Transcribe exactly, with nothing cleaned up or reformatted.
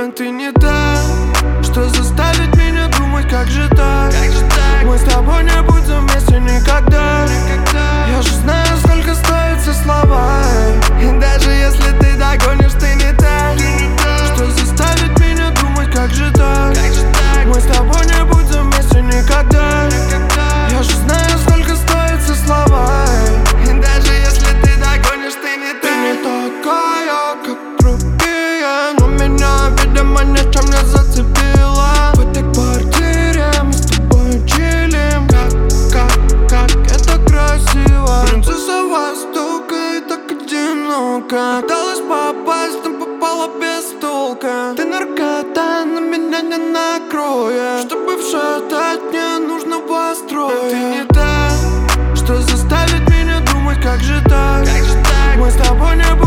Но ты не та, что заставит меня думать, как же так, как же так? Мы с тобой не будем вместе никогда, никогда. Я же знаю, сколько стоят все слова. И даже если ты догонишь, ты не та, ты не та, что заставит меня думать, как же так, как же так? Мы с тобой не будем вместе никогда, никогда. Я же знаю, сколько стоят все слова. И даже если ты догонишь, ты не та. Ты не такая, как другие, но меня, видимо, ничем не зацепила. В этой квартире мы с тобой чилим. Как, как, как это красиво. Принцесса Востока и так одиноко. Пыталась попасть, но попала без толка. Ты наркота, но меня не накроет. Чтобы вшатать, мне нужного строя. Ты не та, что заставит меня думать, как же так, как же так? Мы с тобой не